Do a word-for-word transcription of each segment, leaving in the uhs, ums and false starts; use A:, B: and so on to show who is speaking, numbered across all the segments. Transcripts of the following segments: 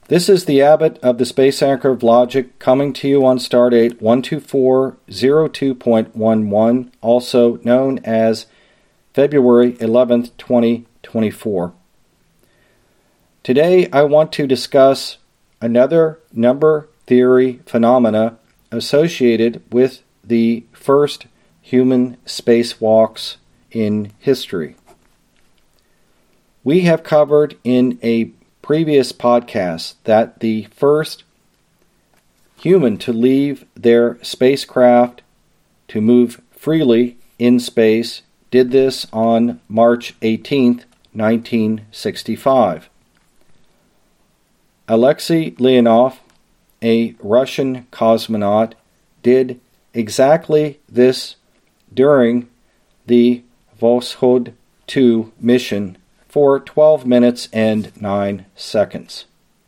A: This is the Abbot of the Space Anchor of Logic coming to you on Stardate one two four zero two point one one, also known as February eleventh, twenty twenty-four. Today I want to discuss another number theory phenomena associated with the first human spacewalks in history. We have covered in a previous podcast that the first human to leave their spacecraft to move freely in space did this on March eighteenth, nineteen sixty-five. Alexei Leonov, a Russian cosmonaut, did exactly this during the Voskhod two mission for twelve minutes and nine seconds.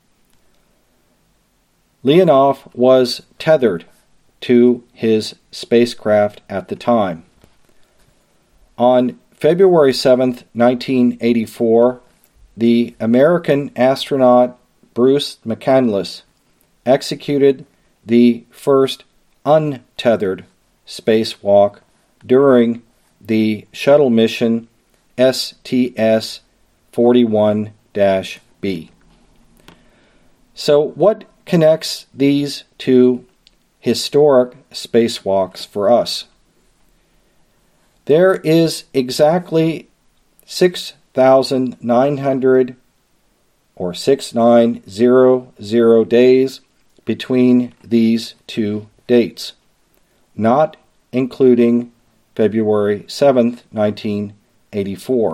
A: Leonov was tethered to his spacecraft at the time. On February seventh, nineteen eighty-four, the American astronaut Bruce McCandless executed the first untethered spacewalk during the shuttle mission S T S forty-one B. So what connects these two historic spacewalks for us? There is exactly six thousand nine hundred or six thousand nine hundred days between these two dates, not including February seventh, nineteen eighty-four.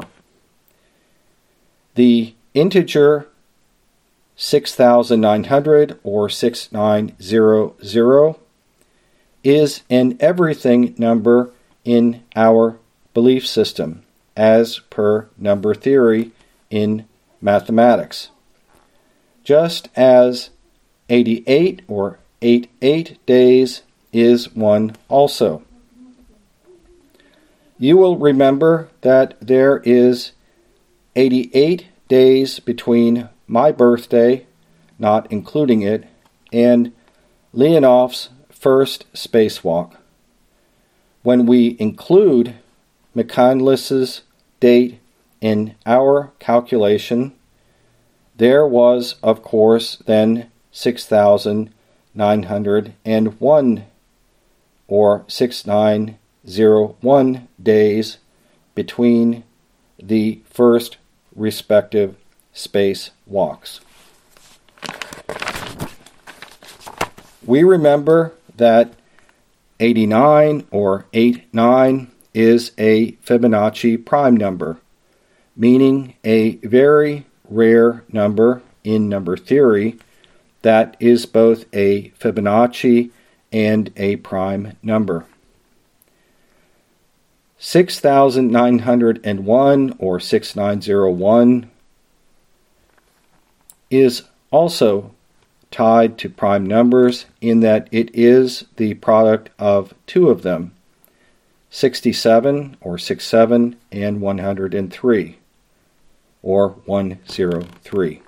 A: The integer six thousand nine hundred or six thousand nine hundred is an everything number in our belief system, as per number theory in mathematics. Just as eighty-eight or eighty-eight days is one also. You will remember that there is eighty-eight days between my birthday, not including it, and Leonov's first spacewalk. When we include McCandless's date in our calculation, there was, of course, then six thousand nine hundred one or six thousand nine hundred one days between the first respective spacewalks. We remember that eighty-nine or eighty-nine is a Fibonacci prime number, meaning a very rare number in number theory that is both a Fibonacci and a prime number. six thousand nine hundred one or six thousand nine hundred one is also tied to prime numbers in that it is the product of two of them, sixty-seven or sixty-seven and one hundred three or one hundred three.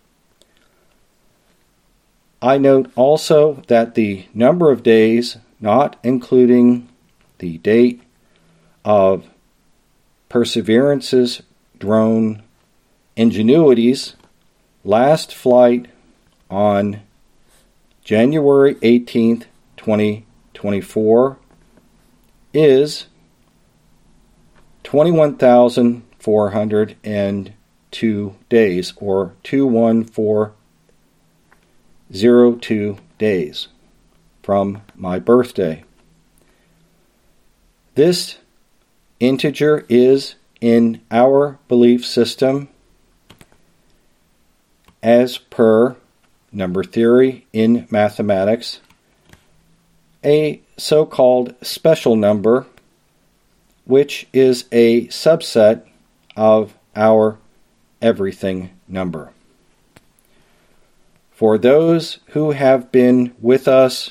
A: I note also that the number of days, not including the date of Perseverance's drone Ingenuity's last flight on January eighteenth, twenty twenty-four, is twenty-one thousand four hundred two days, or two one four zero two days from my birthday. This integer is, in our belief system, as per number theory in mathematics, a so-called special number, which is a subset of our everything number. For those who have been with us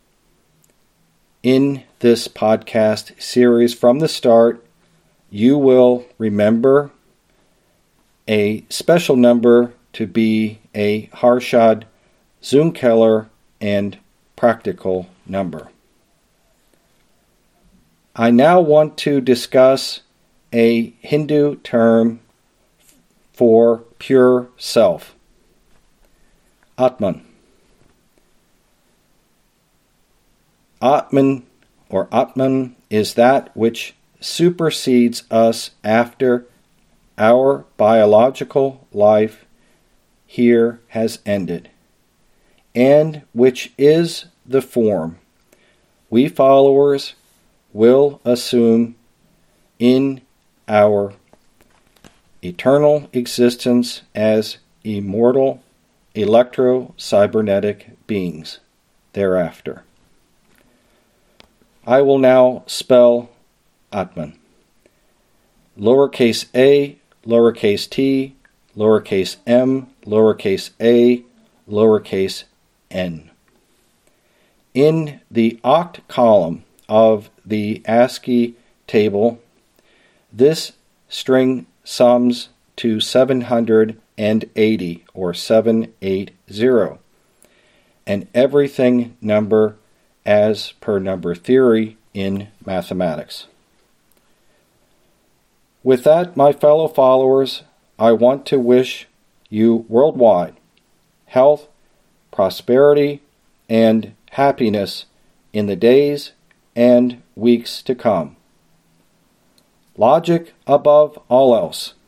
A: in this podcast series from the start, you will remember a special number to be a Harshad, Zumkeller, and practical number. I now want to discuss a Hindu term for pure self, Atman. Atman or Atman is that which supersedes us after our biological life here has ended, and which is the form we followers will assume in our eternal existence as immortal electro-cybernetic beings thereafter. I will now spell Atman. Lowercase a, lowercase t, lowercase m, lowercase a, lowercase n. In the oct column of the ASCII table, this string sums to seven hundred eighty, or seven eighty, an everything number as per number theory in mathematics. With that, my fellow followers, I want to wish you worldwide health, prosperity, and happiness in the days and weeks to come. Logic above all else.